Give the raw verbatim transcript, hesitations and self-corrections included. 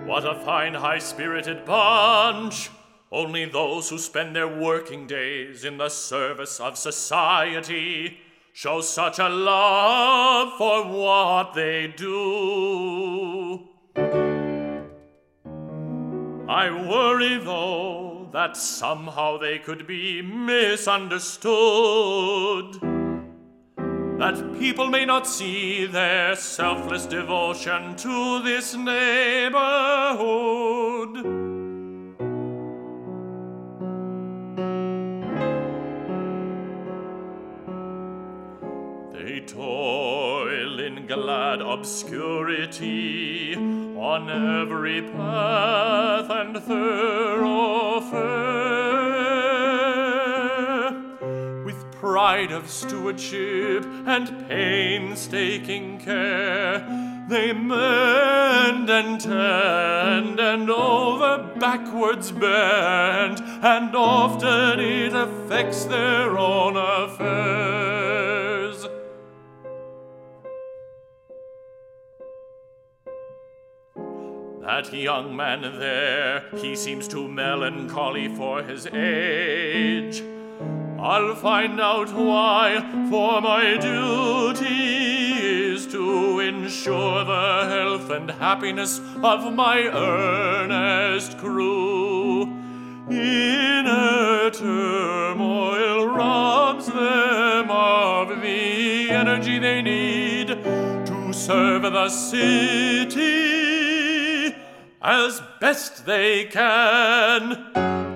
What a fine, high-spirited bunch! Only those who spend their working days in the service of society show such a love for what they do. I worry, though, that somehow they could be misunderstood, that people may not see their selfless devotion to this neighborhood. They toil in glad obscurity on every path and thoroughfare, with pride of stewardship and painstaking care. They mend and tend and over backwards bend, and often it affects their own affairs. That young man there, he seems too melancholy for his age. I'll find out why, for my duty is to ensure the health and happiness of my earnest crew. Inner turmoil robs them of the energy they need to serve the city as best they can.